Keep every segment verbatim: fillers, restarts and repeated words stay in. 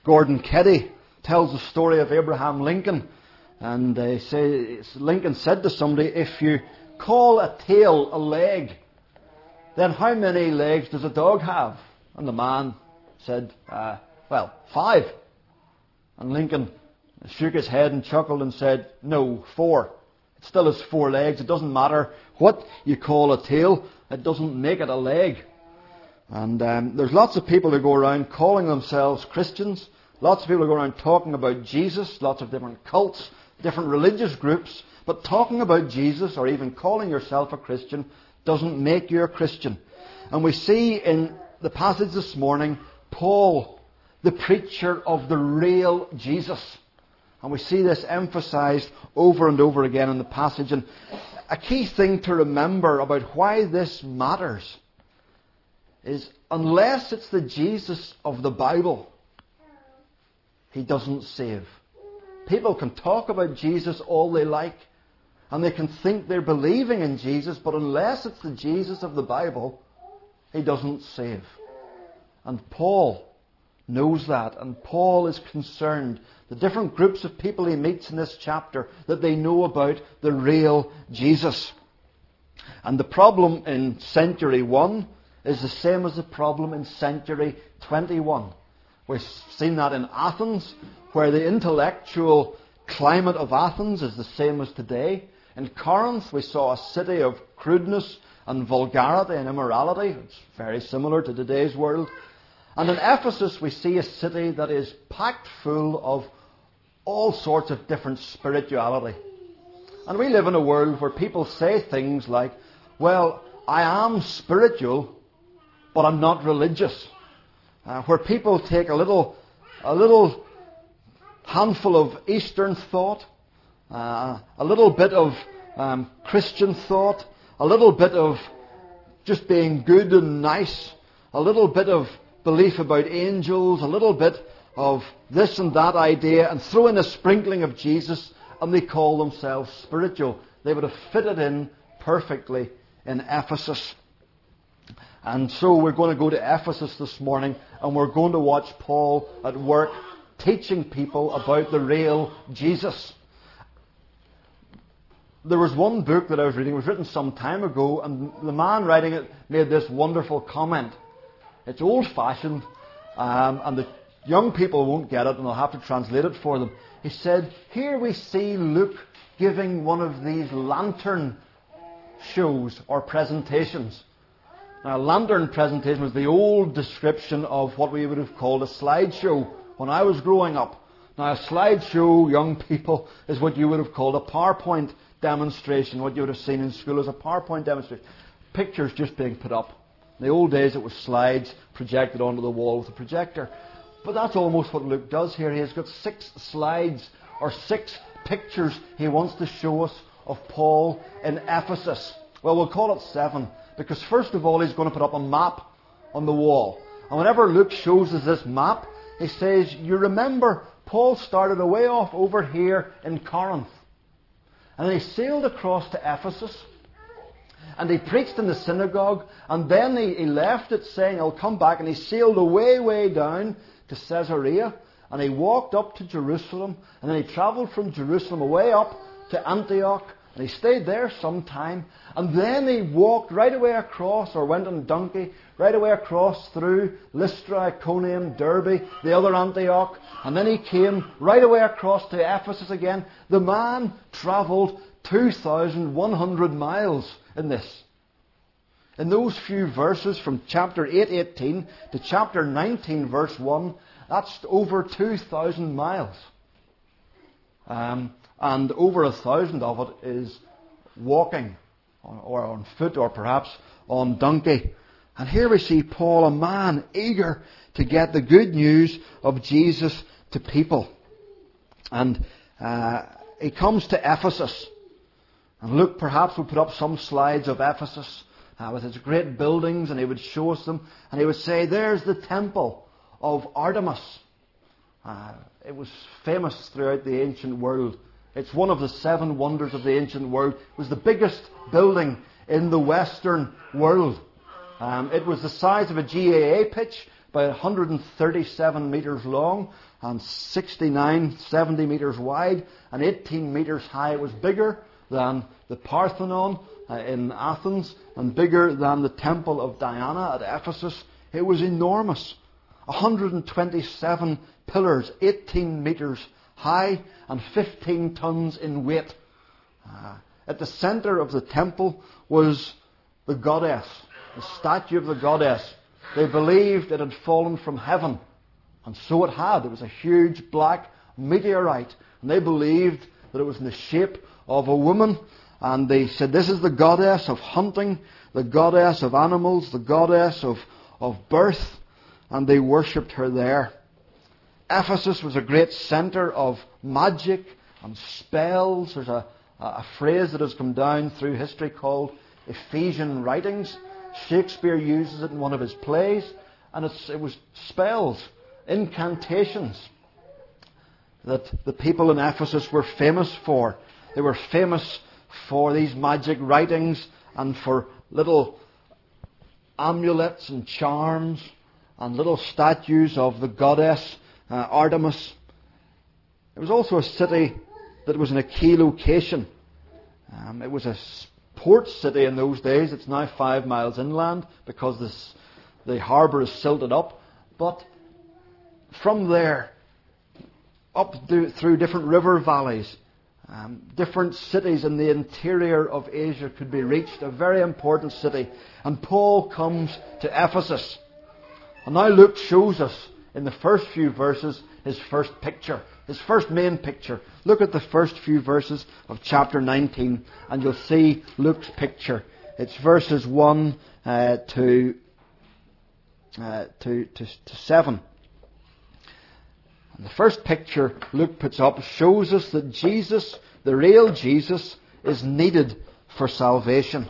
Gordon Keddy tells the story of Abraham Lincoln. And they say Lincoln said to somebody, if you call a tail a leg, then how many legs does a dog have? And the man said, uh, well, five. And Lincoln shook his head and chuckled and said, no, four. It still has four legs. It doesn't matter what you call a tail. It doesn't make it a leg. And um, there's lots of people who go around calling themselves Christians. Lots of people who go around talking about Jesus. Lots of different cults, different religious groups. But talking about Jesus or even calling yourself a Christian doesn't make you a Christian. And we see in the passage this morning, Paul, the preacher of the real Jesus. And we see this emphasized over and over again in the passage. And a key thing to remember about why this matters is unless it's the Jesus of the Bible, He doesn't save. People can talk about Jesus all they like, and they can think they're believing in Jesus, but unless it's the Jesus of the Bible, He doesn't save. And Paul knows that, and Paul is concerned, the different groups of people he meets in this chapter, that they know about the real Jesus. And the problem in century one is the same as the problem in century twenty-one. We've seen that in Athens, where the intellectual climate of Athens is the same as today. In Corinth, we saw a city of crudeness and vulgarity and immorality. It's very similar to today's world. And in Ephesus, we see a city that is packed full of all sorts of different spirituality. And we live in a world where people say things like, well, I am spiritual, but I'm not religious. Uh, where people take a little, a little handful of Eastern thought, uh, a little bit of um, Christian thought, a little bit of just being good and nice, a little bit of belief about angels, a little bit of this and that idea, and throw in a sprinkling of Jesus, and they call themselves spiritual. They would have fitted in perfectly in Ephesus. And so we're going to go to Ephesus this morning, and we're going to watch Paul at work teaching people about the real Jesus. There was one book that I was reading, it was written some time ago, and the man writing it made this wonderful comment. It's old-fashioned, um, and the young people won't get it, and I'll have to translate it for them. He said, here we see Luke giving one of these lantern shows or presentations. Now, a lantern presentation was the old description of what we would have called a slideshow when I was growing up. Now, a slideshow, young people, is what you would have called a PowerPoint demonstration, what you would have seen in school as a PowerPoint demonstration. Pictures just being put up. In the old days, it was slides projected onto the wall with a projector. But that's almost what Luke does here. He has got six slides or six pictures he wants to show us of Paul in Ephesus. Well, we'll call it seven, because first of all, he's going to put up a map on the wall. And whenever Luke shows us this map, he says, you remember, Paul started away off over here in Corinth. And then he sailed across to Ephesus. And he preached in the synagogue. And then he, he left it saying, I'll come back. And he sailed away, way down to Caesarea. And he walked up to Jerusalem. And then he travelled from Jerusalem away up to Antioch. And he stayed there some time. And then he walked right away across, or went on a donkey, right away across through Lystra, Iconium, Derbe, the other Antioch. And then he came right away across to Ephesus again. The man travelled two thousand one hundred miles in this. In those few verses from chapter eight eighteen to chapter nineteen verse one, that's over two thousand miles. Um, and over a thousand of it is walking, or on foot, or perhaps on donkey. And here we see Paul, a man eager to get the good news of Jesus to people. And uh, he comes to Ephesus. And Luke perhaps will put up some slides of Ephesus uh, with its great buildings, and he would show us them. And he would say, there's the temple of Artemis. Uh, it was famous throughout the ancient world. It's one of the seven wonders of the ancient world. It was the biggest building in the Western world. Um, it was the size of a G A A pitch, by one hundred thirty-seven metres long and sixty-nine, seventy metres wide and eighteen metres high. It was bigger than the Parthenon uh, in Athens and bigger than the Temple of Diana at Ephesus. It was enormous. one hundred twenty-seven pillars, eighteen metres high and fifteen tons in weight. Uh, at the centre of the temple was the goddess, the statue of the goddess. They believed it had fallen from heaven, and so it had. It was a huge black meteorite, and they believed that it was in the shape of a woman, and they said this is the goddess of hunting, the goddess of animals, the goddess of, of birth, and they worshipped her there. Ephesus was a great centre of magic and spells. There's a, a phrase that has come down through history called Ephesian writings. Shakespeare uses it in one of his plays, and it's, it was spells, incantations that the people in Ephesus were famous for. They were famous for these magic writings and for little amulets and charms and little statues of the goddess uh, Artemis. It was also a city that was in a key location. Um, it was a port city in those days. It's now five miles inland because this, the harbour is silted up. But from there, up through different river valleys, um, different cities in the interior of Asia could be reached. A very important city. And Paul comes to Ephesus. And now Luke shows us in the first few verses his first picture, his first main picture. Look at the first few verses of chapter nineteen and you'll see Luke's picture. It's verses one uh, to, uh, to, to, to seven. And the first picture Luke puts up shows us that Jesus, the real Jesus, is needed for salvation.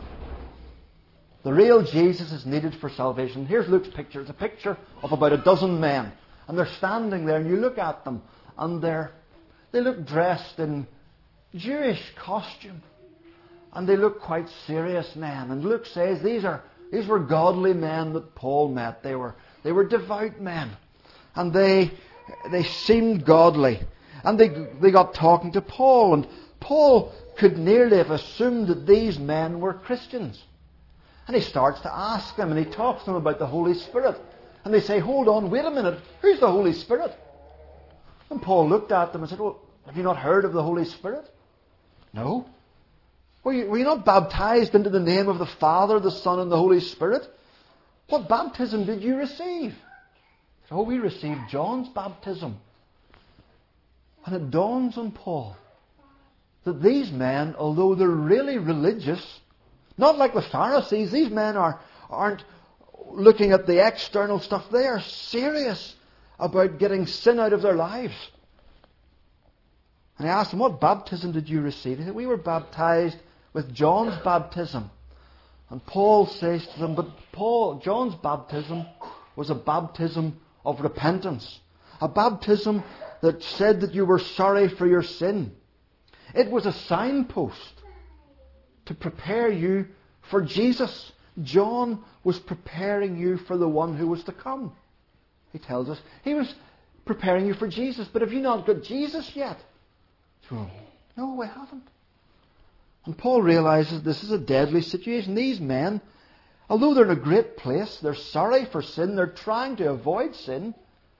The real Jesus is needed for salvation. Here's Luke's picture. It's a picture of about a dozen men. And they're standing there and you look at them and they're, they look dressed in Jewish costume. And they look quite serious men. And Luke says these are these were godly men that Paul met. They were they were devout men. And they they seemed godly. And they they got talking to Paul. And Paul could nearly have assumed that these men were Christians. And he starts to ask them, and he talks to them about the Holy Spirit. And they say, hold on, wait a minute, who's the Holy Spirit? And Paul looked at them and said, well, have you not heard of the Holy Spirit? No. Were you, were you not baptized into the name of the Father, the Son, and the Holy Spirit? What baptism did you receive? Oh, we received John's baptism. And it dawns on Paul that these men, although they're really religious, not like the Pharisees, these men are, aren't looking at the external stuff. They are serious about getting sin out of their lives. And I asked them, what baptism did you receive? He said, we were baptized with John's baptism. And Paul says to them, but Paul, John's baptism was a baptism of repentance. A baptism that said that you were sorry for your sin. It was a signpost to prepare you for Jesus. John was preparing you for the one who was to come. He tells us he was preparing you for Jesus. But have you not got Jesus yet? So, no, we haven't. And Paul realizes this is a deadly situation. These men, although they're in a great place, they're sorry for sin, they're trying to avoid sin.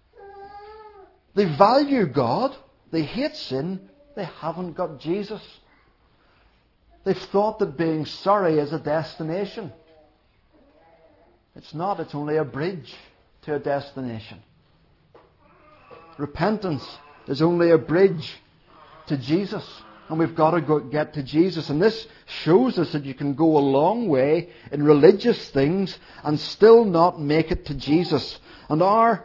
They value God, they hate sin, they haven't got Jesus. They've thought that being sorry is a destination. It's not. It's only a bridge to a destination. Repentance is only a bridge to Jesus. And we've got to go get to Jesus. And this shows us that you can go a long way in religious things and still not make it to Jesus. And our,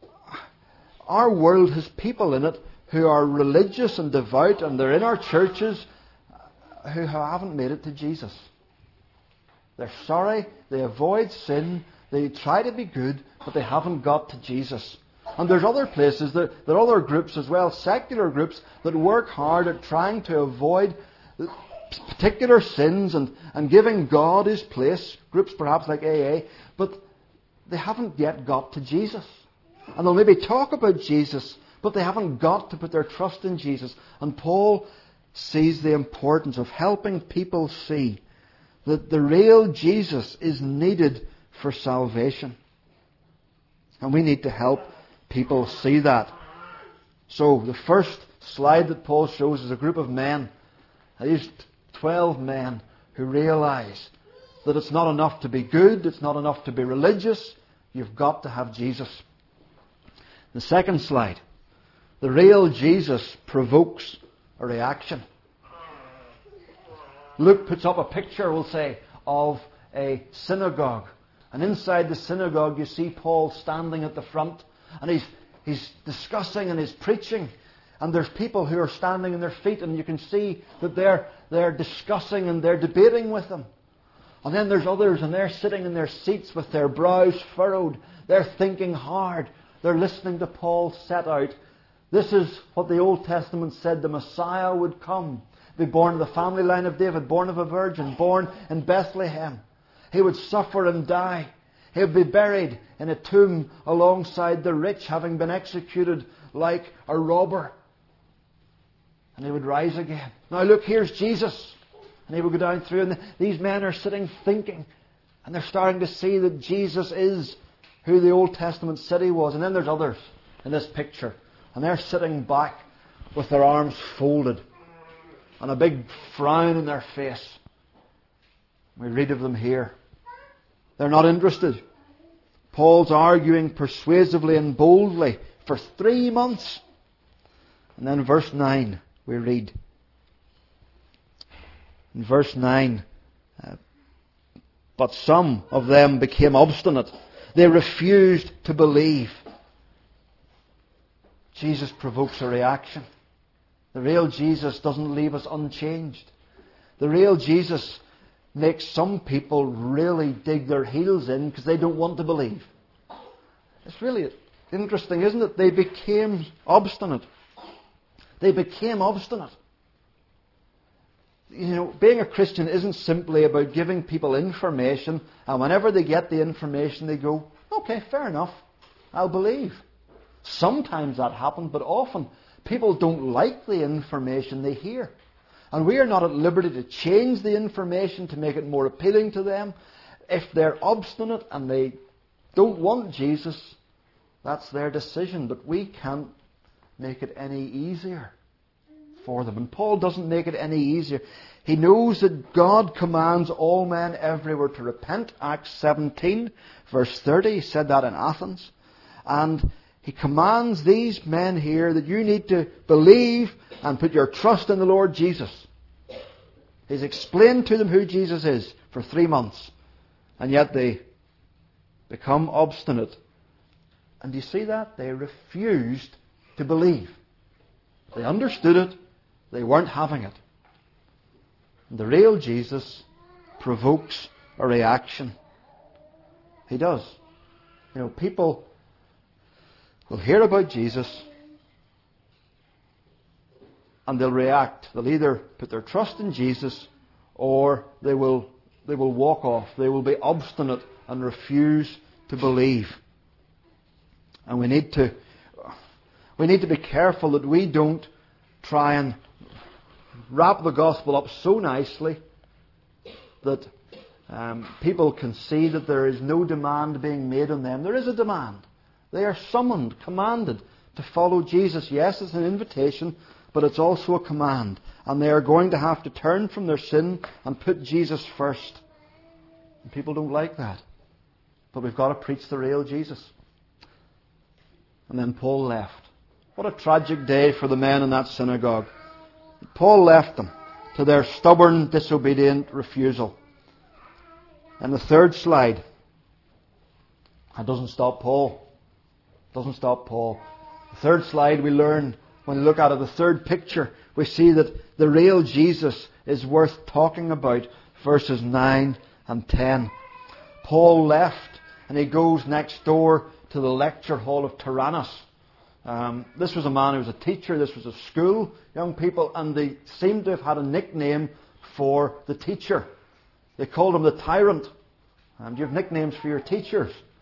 our world has people in it who are religious and devout, and they're in our churches who haven't made it to Jesus. They're sorry, they avoid sin, they try to be good, but they haven't got to Jesus. And there's other places, there, there are other groups as well, secular groups, that work hard at trying to avoid particular sins and, and giving God His place. Groups perhaps like A A. But they haven't yet got to Jesus. And they'll maybe talk about Jesus, but they haven't got to put their trust in Jesus. And Paul sees the importance of helping people see that the real Jesus is needed for salvation. And we need to help people see that. So the first slide that Paul shows is a group of men. These twelve men who realize that it's not enough to be good, it's not enough to be religious, you've got to have Jesus. The second slide. The real Jesus provokes a reaction. Luke puts up a picture, we'll say, of a synagogue. And inside the synagogue you see Paul standing at the front. And he's, he's discussing and he's preaching. And there's people who are standing on their feet, and you can see that they're, they're discussing and they're debating with him. And then there's others, and they're sitting in their seats with their brows furrowed. They're thinking hard. They're listening to Paul set out. This is what the Old Testament said the Messiah would come. Be born of the family line of David, born of a virgin, born in Bethlehem. He would suffer and die. He would be buried in a tomb alongside the rich, having been executed like a robber. And he would rise again. Now look, here's Jesus. And he would go down through, and these men are sitting thinking. And they're starting to see that Jesus is who the Old Testament said he was. And then there's others in this picture. And they're sitting back with their arms folded and a big frown in their face. We read of them here. They're not interested. Paul's arguing persuasively and boldly for three months. And then verse nine, we read. In verse nine, uh, but some of them became obstinate. They refused to believe. Jesus provokes a reaction. The real Jesus doesn't leave us unchanged. The real Jesus makes some people really dig their heels in because they don't want to believe. It's really interesting, isn't it? They became obstinate. They became obstinate. You know, being a Christian isn't simply about giving people information, and whenever they get the information they go, okay, fair enough, I'll believe. Sometimes that happens, but often people don't like the information they hear. And we are not at liberty to change the information to make it more appealing to them. If they're obstinate and they don't want Jesus, that's their decision. But we can't make it any easier for them. And Paul doesn't make it any easier. He knows that God commands all men everywhere to repent. Acts seventeen, verse thirty. He said that in Athens. And he commands these men here that you need to believe and put your trust in the Lord Jesus. He's explained to them who Jesus is for three months. And yet they become obstinate. And do you see that? They refused to believe. They understood it. They weren't having it. And the real Jesus provokes a reaction. He does. You know, people will hear about Jesus and they'll react. They'll either put their trust in Jesus or they will they will walk off. They will be obstinate and refuse to believe. And we need to we need to be careful that we don't try and wrap the gospel up so nicely that um, people can see that there is no demand being made on them. There is a demand. They are summoned, commanded to follow Jesus. Yes, it's an invitation, but it's also a command. And they are going to have to turn from their sin and put Jesus first. And people don't like that. But we've got to preach the real Jesus. And then Paul left. What a tragic day for the men in that synagogue. Paul left them to their stubborn, disobedient refusal. And the third slide. That doesn't stop Paul. Doesn't stop Paul. The third slide we learn, when we look at it, the third picture, we see that the real Jesus is worth talking about. Verses nine and ten. Paul left and he goes next door to the lecture hall of Tyrannus. Um, this was a man who was a teacher. This was a school, young people, and they seemed to have had a nickname for the teacher. They called him the tyrant. Um, do you have nicknames for your teachers?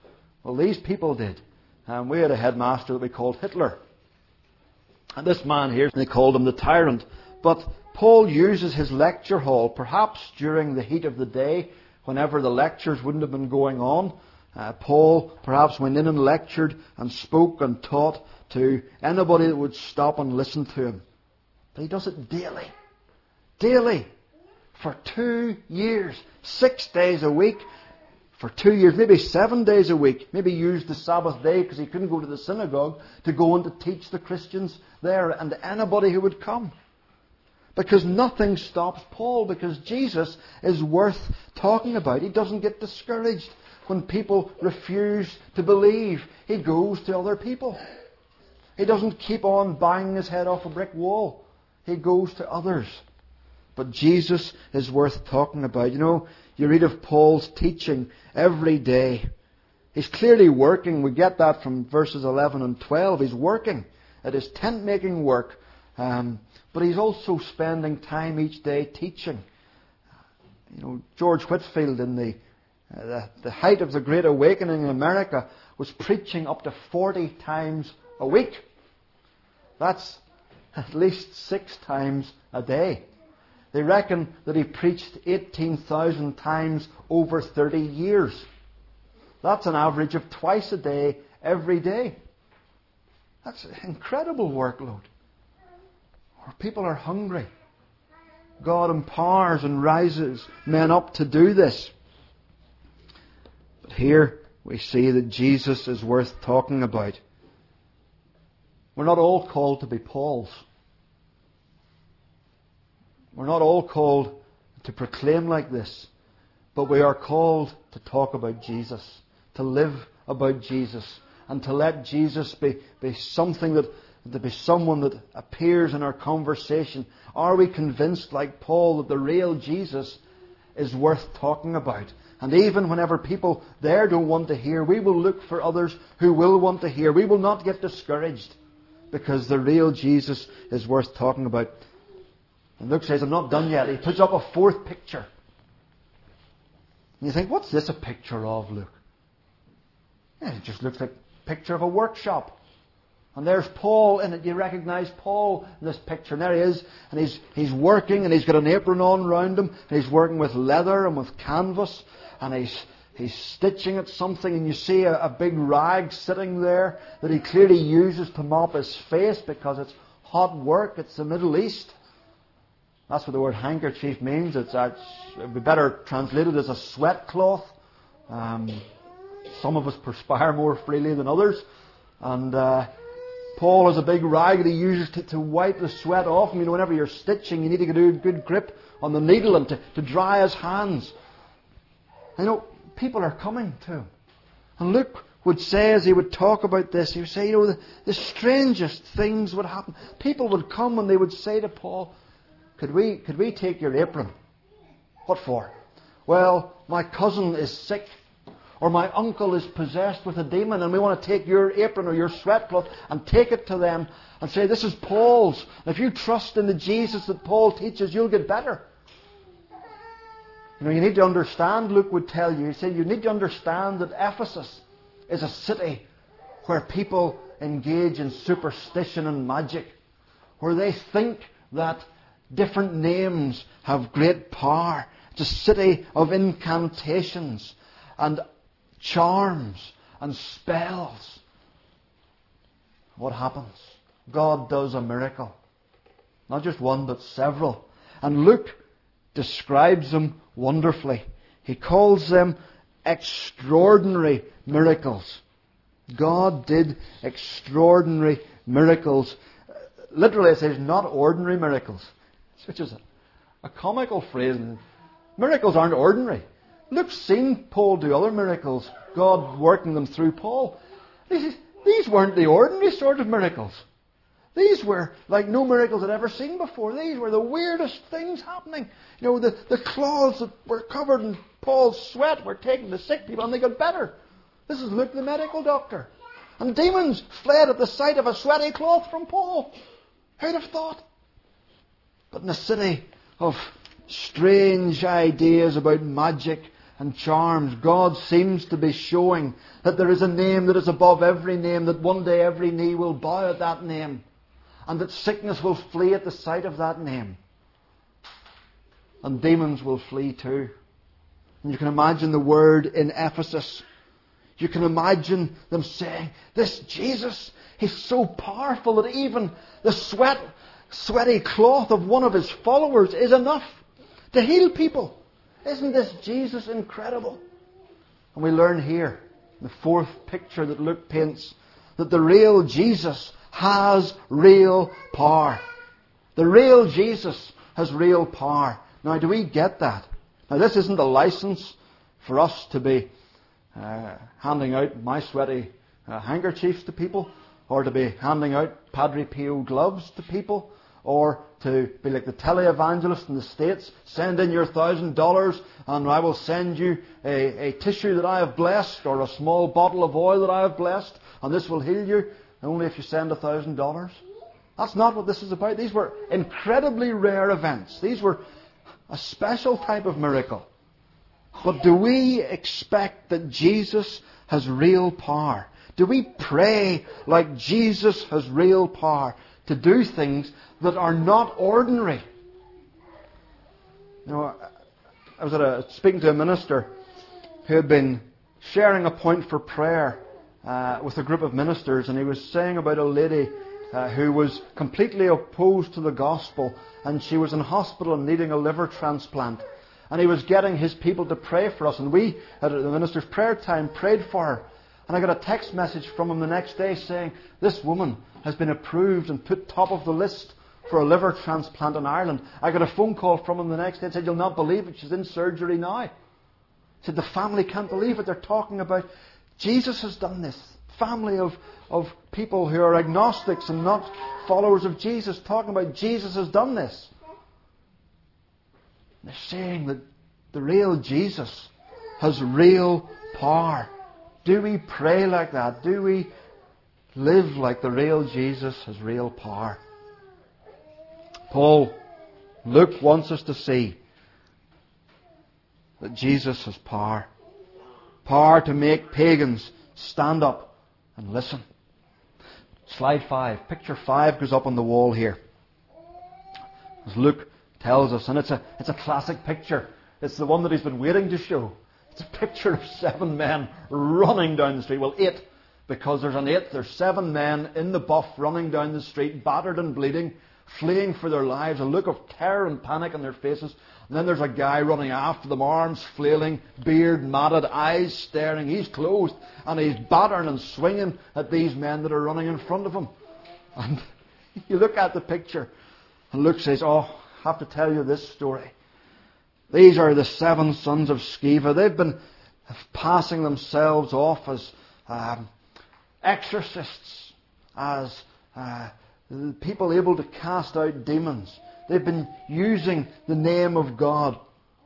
Well, these people did. And we had a headmaster that we called Hitler. And this man here, they called him the tyrant. But Paul uses his lecture hall, perhaps during the heat of the day, whenever the lectures wouldn't have been going on. Uh, Paul perhaps went in and lectured and spoke and taught to anybody that would stop and listen to him. But he does it daily. Daily. For two years. Six days a week. For two years. Maybe seven days a week. Maybe used the Sabbath day because he couldn't go to the synagogue to go and to teach the Christians there and anybody who would come. Because nothing stops Paul. Because Jesus is worth talking about. He doesn't get discouraged when people refuse to believe. He goes to other people. He doesn't keep on banging his head off a brick wall. He goes to others. But Jesus is worth talking about. You know, you read of Paul's teaching every day. He's clearly working. We get that from verses eleven and twelve. He's working at his tent-making work. Um, but he's also spending time each day teaching. You know, George Whitefield, in the, uh, the, the height of the Great Awakening in America, was preaching up to forty times a week. That's at least six times a day. They reckon that he preached eighteen thousand times over thirty years. That's an average of twice a day, every day. That's an incredible workload. Where people are hungry. God empowers and rises men up to do this. But here we see that Jesus is worth talking about. We're not all called to be Pauls. We're not all called to proclaim like this. But we are called to talk about Jesus. To live about Jesus. And to let Jesus be, be something that, to be someone that appears in our conversation. Are we convinced, like Paul, that the real Jesus is worth talking about? And even whenever people there don't want to hear, we will look for others who will want to hear. We will not get discouraged. Because the real Jesus is worth talking about. And Luke says, I'm not done yet. He puts up a fourth picture. And you think, what's this a picture of, Luke? Yeah, it just looks like a picture of a workshop. And there's Paul in it. You recognise Paul in this picture. And there he is. And he's, he's working and he's got an apron on round him. And he's working with leather and with canvas. And he's, he's stitching at something. And you see a, a big rag sitting there that he clearly uses to mop his face because it's hot work. It's the Middle East. That's what the word handkerchief means. It's, it's it would be better translated as a sweat cloth. Um, some of us perspire more freely than others. And uh, Paul has a big rag that he uses to, to wipe the sweat off. I mean, whenever you're stitching, you need to do a good grip on the needle and to, to dry his hands. You know, people are coming to him. And Luke would say, as he would talk about this, he would say, you know, the, the strangest things would happen. People would come and they would say to Paul, Could we, could we take your apron? What for? Well, my cousin is sick. Or my uncle is possessed with a demon and we want to take your apron or your sweat cloth and take it to them and say, this is Paul's. If you trust in the Jesus that Paul teaches, you'll get better. You know, you need to understand, Luke would tell you, he said, you need to understand that Ephesus is a city where people engage in superstition and magic. Where they think that different names have great power. It's a city of incantations and charms and spells. What happens? God does a miracle. Not just one, but several. And Luke describes them wonderfully. He calls them extraordinary miracles. God did extraordinary miracles. Literally it says not ordinary miracles. Which is a, a comical phrase. Miracles aren't ordinary. Luke's seen Paul do other miracles, God working them through Paul. These, these weren't the ordinary sort of miracles. These were like no miracles I'd ever seen before. These were the weirdest things happening. You know, the, the cloths that were covered in Paul's sweat were taken to sick people and they got better. This is Luke the medical doctor. And demons fled at the sight of a sweaty cloth from Paul. Who'd have thought? But in a city of strange ideas about magic and charms, God seems to be showing that there is a name that is above every name, that one day every knee will bow at that name, and that sickness will flee at the sight of that name, and demons will flee too. And you can imagine the word in Ephesus. You can imagine them saying, this Jesus, He's so powerful that even the sweat, sweaty cloth of one of His followers is enough to heal people. Isn't this Jesus incredible? And we learn here, the fourth picture that Luke paints, that the real Jesus has real power. The real Jesus has real power. Now, do we get that? Now, this isn't a license for us to be uh, handing out my sweaty uh, handkerchiefs to people, or to be handing out Padre Pio gloves to people, or to be like the televangelist in the States, send in your thousand dollars and I will send you a, a tissue that I have blessed, or a small bottle of oil that I have blessed, and this will heal you only if you send a thousand dollars. That's not what this is about. These were incredibly rare events. These were a special type of miracle. But do we expect that Jesus has real power? Do we pray like Jesus has real power to do things that are not ordinary? You know, I was at a, speaking to a minister who had been sharing a point for prayer uh, with a group of ministers, and he was saying about a lady uh, who was completely opposed to the gospel, and she was in hospital and needing a liver transplant. And he was getting his people to pray for us, and we, at the minister's prayer time, prayed for her. And I got a text message from him the next day saying, this woman has been approved and put top of the list for a liver transplant in Ireland. I got a phone call from him the next day and said, you'll not believe it, she's in surgery now. He said, the family can't believe it. They're talking about Jesus has done this. Family of, of people who are agnostics and not followers of Jesus talking about Jesus has done this. They're saying that the real Jesus has real power. Do we pray like that? Do we live like the real Jesus has real power? Paul, Luke wants us to see that Jesus has power. Power to make pagans stand up and listen. Slide five. Picture five goes up on the wall here. As Luke tells us, and it's a, it's a classic picture. It's the one that he's been waiting to show. It's a picture of seven men running down the street. Well, eight, because there's an eighth. There's seven men in the buff running down the street, battered and bleeding, fleeing for their lives, a look of terror and panic on their faces. And then there's a guy running after them, arms flailing, beard matted, eyes staring. He's closed, and he's battering and swinging at these men that are running in front of him. And you look at the picture, and Luke says, oh, I have to tell you this story. These are the seven sons of Sceva. They've been passing themselves off as um, exorcists, as uh, people able to cast out demons. They've been using the name of God.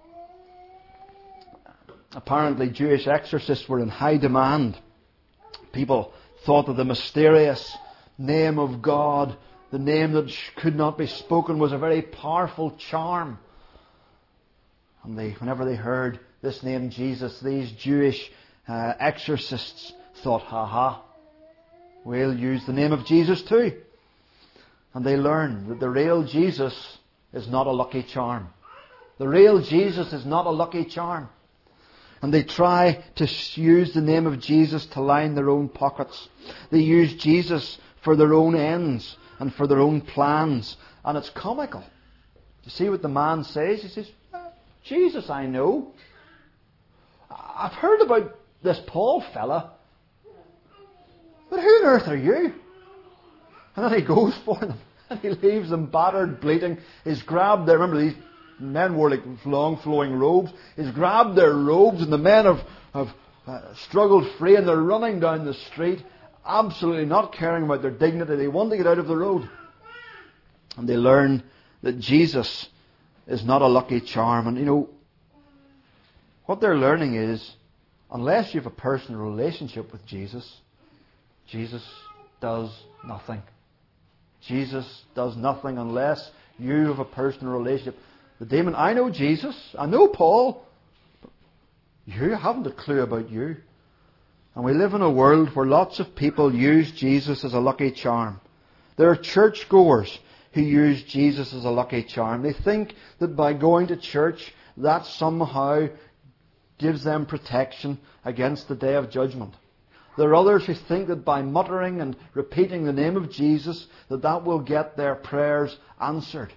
Apparently, Jewish exorcists were in high demand. People thought that the mysterious name of God, the name that could not be spoken, was a very powerful charm. And they, whenever they heard this name Jesus, these Jewish uh, exorcists thought, ha ha, we'll use the name of Jesus too. And they learned that the real Jesus is not a lucky charm. The real Jesus is not a lucky charm. And they try to use the name of Jesus to line their own pockets. They use Jesus for their own ends and for their own plans. And it's comical. You see what the man says? He says, Jesus I know. I've heard about this Paul fella. But who on earth are you? And then he goes for them. And he leaves them battered, bleeding. He's grabbed their, remember these men wore like long flowing robes. He's grabbed their robes, and the men have, have uh, struggled free, and they're running down the street, absolutely not caring about their dignity. They want to get out of the road. And they learn that Jesus is not a lucky charm. And you know, what they're learning is, unless you have a personal relationship with Jesus, Jesus does nothing. Jesus does nothing unless you have a personal relationship. The demon, I know Jesus, I know Paul, You haven't a clue about you. And we live in a world where lots of people use Jesus as a lucky charm. There are churchgoers who use Jesus as a lucky charm. They think that by going to church, that somehow gives them protection against the day of judgment. There are others who think that by muttering and repeating the name of Jesus, that that will get their prayers answered.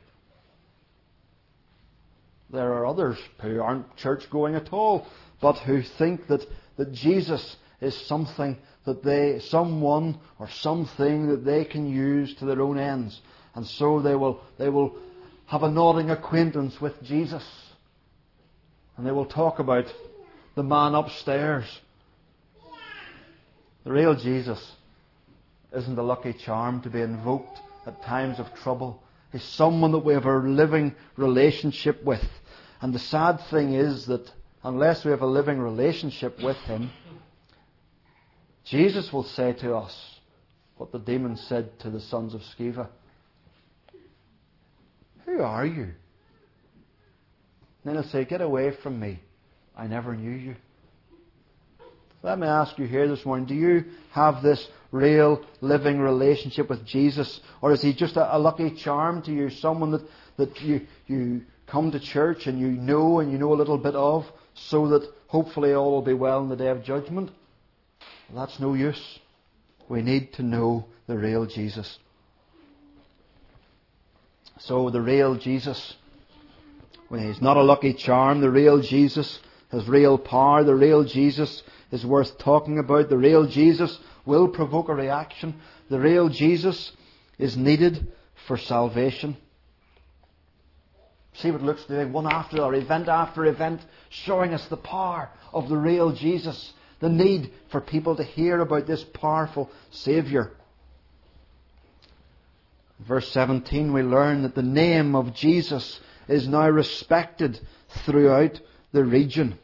There are others who aren't church-going at all, but who think that, that Jesus is something that they, someone or something that they can use to their own ends. And so they will, they will have a nodding acquaintance with Jesus. And they will talk about the man upstairs. The real Jesus isn't a lucky charm to be invoked at times of trouble. He's someone that we have a living relationship with. And the sad thing is that unless we have a living relationship with Him, Jesus will say to us what the demon said to the sons of Sceva. Who are you? And then He'll say, get away from me. I never knew you. Let me ask you here this morning, do you have this real living relationship with Jesus? Or is He just a, a lucky charm to you? Someone that, that you, you come to church and you know and you know a little bit of, so that hopefully all will be well in the day of judgment? Well, that's no use. We need to know the real Jesus. So the real Jesus, when He's not a lucky charm, the real Jesus has real power. The real Jesus is worth talking about. The real Jesus will provoke a reaction. The real Jesus is needed for salvation. See what it looks like, one after another, event after event, showing us the power of the real Jesus. The need for people to hear about this powerful Saviour. Verse seventeen, we learn that the name of Jesus is now respected throughout the region.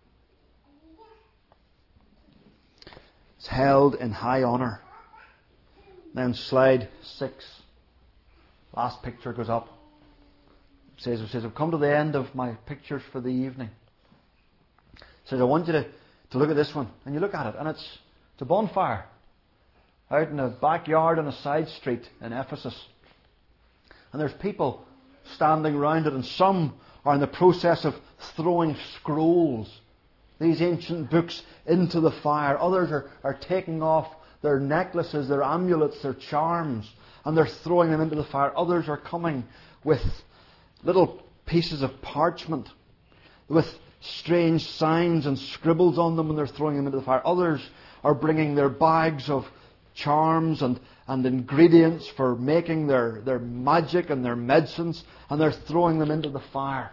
It's held in high honour. Then slide six. Last picture goes up. It says, it says, I've come to the end of my pictures for the evening. It says, I want you to, to look at this one. And you look at it, and it's, it's a bonfire out in a backyard on a side street in Ephesus. And there's people standing round it, and some are in the process of throwing scrolls, these ancient books, into the fire. Others are, are taking off their necklaces, their amulets, their charms, and they're throwing them into the fire. Others are coming with little pieces of parchment with strange signs and scribbles on them, and they're throwing them into the fire. Others are bringing their bags of charms and, and ingredients for making their, their magic and their medicines, and they're throwing them into the fire.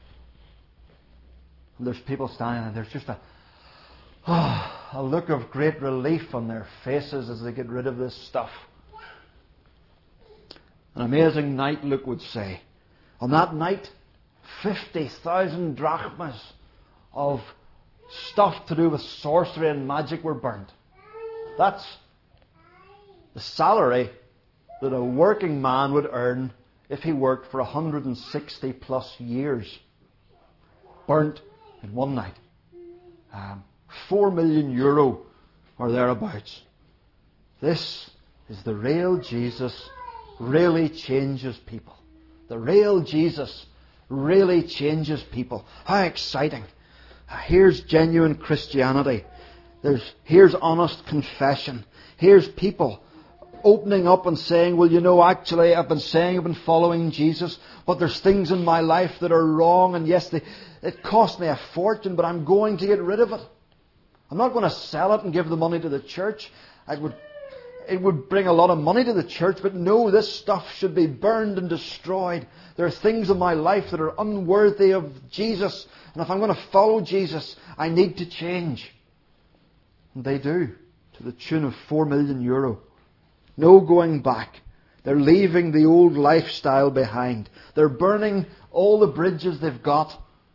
And there's people standing there, and there's just a, oh, a look of great relief on their faces as they get rid of this stuff. An amazing night, Luke would say. On that night, fifty thousand drachmas of stuff to do with sorcery and magic were burnt. That's the salary that a working man would earn if he worked for one hundred sixty plus years. Burnt in one night. Um, Four million euro or thereabouts. This is the real Jesus really changes people. The real Jesus really changes people. How exciting. Here's genuine Christianity. There's, here's honest confession. Here's people opening up and saying, well, you know, actually, I've been saying I've been following Jesus, but there's things in my life that are wrong, and yes, they, it cost me a fortune, but I'm going to get rid of it. I'm not going to sell it and give the money to the church. I would, it would bring a lot of money to the church, but no, this stuff should be burned and destroyed. There are things in my life that are unworthy of Jesus, and if I'm going to follow Jesus, I need to change. And they do, to the tune of four million euro. No going back. They're leaving the old lifestyle behind. They're burning all the bridges they've got.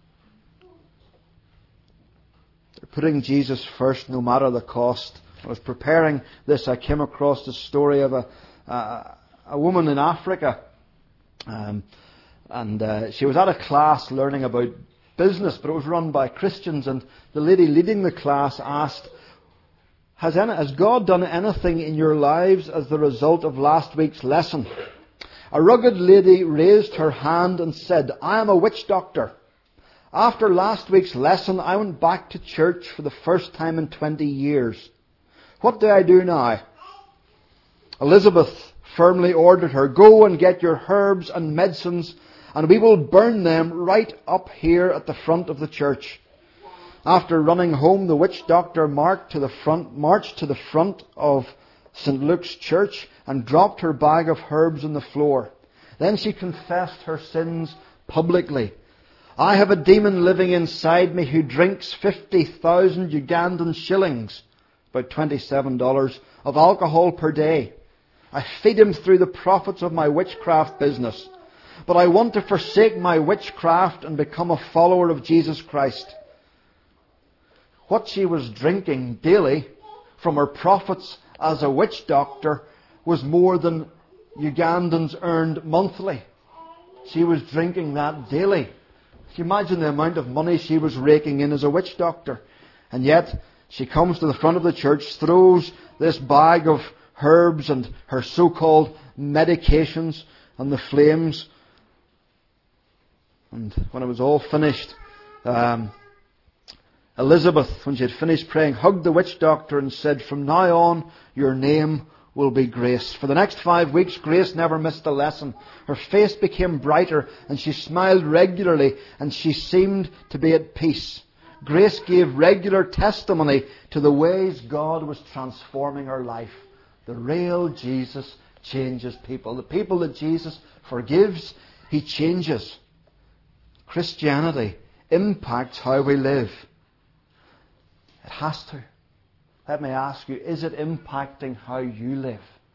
They're putting Jesus first no matter the cost. I was preparing this, I came across the story of a, a, a woman in Africa. Um, and uh, she was at a class learning about business, but it was run by Christians, and the lady leading the class asked, Has, any, has God done anything in your lives as the result of last week's lesson? A rugged lady raised her hand and said, I am a witch doctor. After last week's lesson, I went back to church for the first time in twenty years. What do I do now? Elizabeth firmly ordered her, Go and get your herbs and medicines, and we will burn them right up here at the front of the church. After running home, the witch doctor marched to the front, marched to the front of Saint Luke's church and dropped her bag of herbs on the floor. Then she confessed her sins publicly. I have a demon living inside me who drinks fifty thousand Ugandan shillings, about twenty-seven dollars, of alcohol per day. I feed him through the profits of my witchcraft business. But I want to forsake my witchcraft and become a follower of Jesus Christ. What she was drinking daily from her profits as a witch doctor was more than Ugandans earned monthly. She was drinking that daily. Can you imagine the amount of money she was raking in as a witch doctor? And yet, she comes to the front of the church, throws this bag of herbs and her so-called medications on the flames. And when it was all finished, um, Elizabeth, when she had finished praying, hugged the witch doctor and said, From now on, your name will be Grace. For the next five weeks, Grace never missed a lesson. Her face became brighter and she smiled regularly and she seemed to be at peace. Grace gave regular testimony to the ways God was transforming her life. The real Jesus changes people. The people that Jesus forgives, He changes. Christianity impacts how we live. It has to. Let me ask you, is it impacting how you live?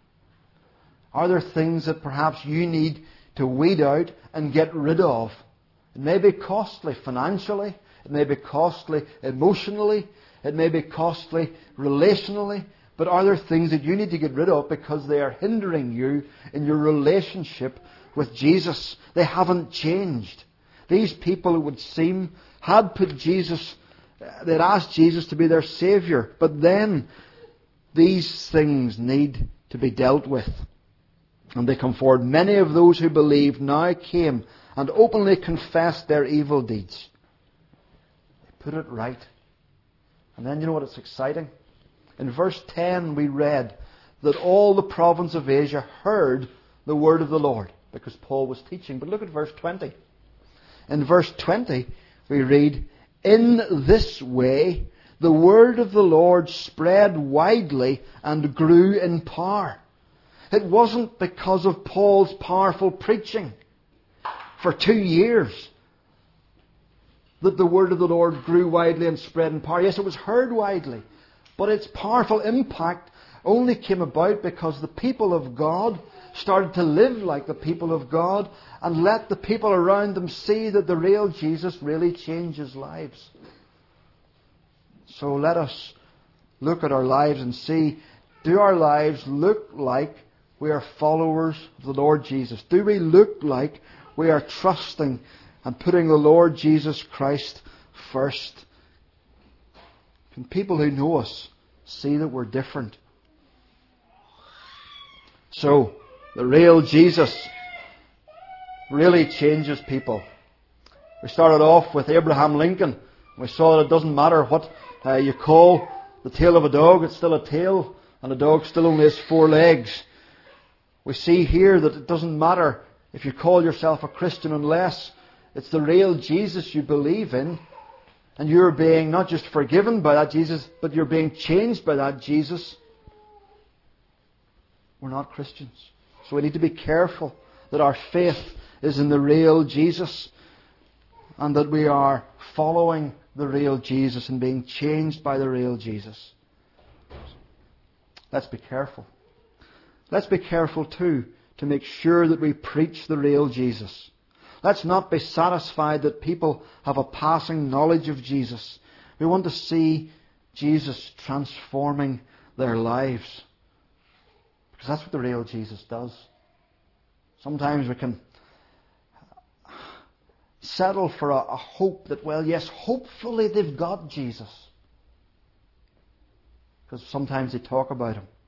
Are there things that perhaps you need to weed out and get rid of? It may be costly financially. It may be costly emotionally. It may be costly relationally. But are there things that you need to get rid of because they are hindering you in your relationship with Jesus? They haven't changed. These people, it would seem, had put Jesus, they'd asked Jesus to be their Saviour. But then these things need to be dealt with. And they come forward. Many of those who believed now came and openly confessed their evil deeds. They put it right. And then you know what is exciting? In verse ten we read that all the province of Asia heard the word of the Lord because Paul was teaching. But look at verse twenty. In verse twenty we read, In this way the word of the Lord spread widely and grew in power. It wasn't because of Paul's powerful preaching for two years that the word of the Lord grew widely and spread in power. Yes, it was heard widely. But its powerful impact only came about because the people of God started to live like the people of God and let the people around them see that the real Jesus really changes lives. So let us look at our lives and see, do our lives look like we are followers of the Lord Jesus? Do we look like we are trusting and putting the Lord Jesus Christ first? Can people who know us see that we're different? So, the real Jesus really changes people. We started off with Abraham Lincoln. We saw that it doesn't matter what uh, you call the tail of a dog, it's still a tail, and a dog still only has four legs. We see here that it doesn't matter if you call yourself a Christian unless it's the real Jesus you believe in, and you're being not just forgiven by that Jesus, but you're being changed by that Jesus. We're not Christians. So we need to be careful that our faith is in the real Jesus and that we are following the real Jesus and being changed by the real Jesus. Let's be careful. Let's be careful too to make sure that we preach the real Jesus. Let's not be satisfied that people have a passing knowledge of Jesus. We want to see Jesus transforming their lives. Because that's what the real Jesus does. Sometimes we can settle for a, a hope that, well, yes, hopefully they've got Jesus. Because sometimes they talk about Him.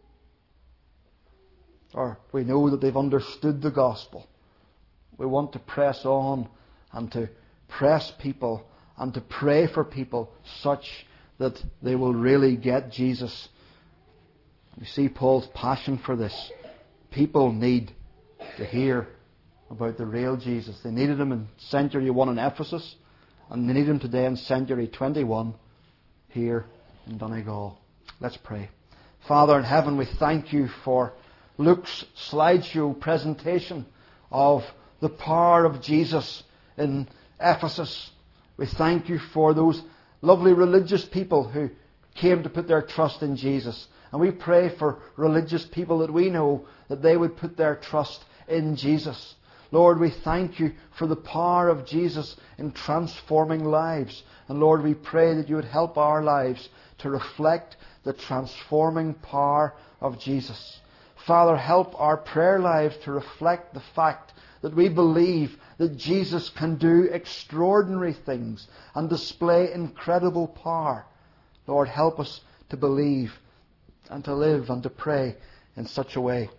Or we know that they've understood the gospel. We want to press on and to press people and to pray for people such that they will really get Jesus. You see Paul's passion for this. People need to hear about the real Jesus. They needed Him in century one in Ephesus, and they need Him today in century twenty-one here in Donegal. Let's pray. Father in heaven, we thank You for Luke's slideshow presentation of the power of Jesus in Ephesus. We thank You for those lovely religious people who came to put their trust in Jesus. And we pray for religious people that we know, that they would put their trust in Jesus. Lord, we thank You for the power of Jesus in transforming lives. And Lord, we pray that You would help our lives to reflect the transforming power of Jesus. Father, help our prayer lives to reflect the fact that we believe that Jesus can do extraordinary things and display incredible power. Lord, help us to believe and to live and to pray in such a way.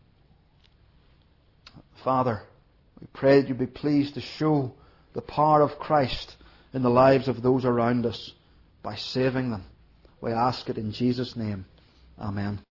Father, we pray that You be pleased to show the power of Christ in the lives of those around us by saving them. We ask it in Jesus' name. Amen.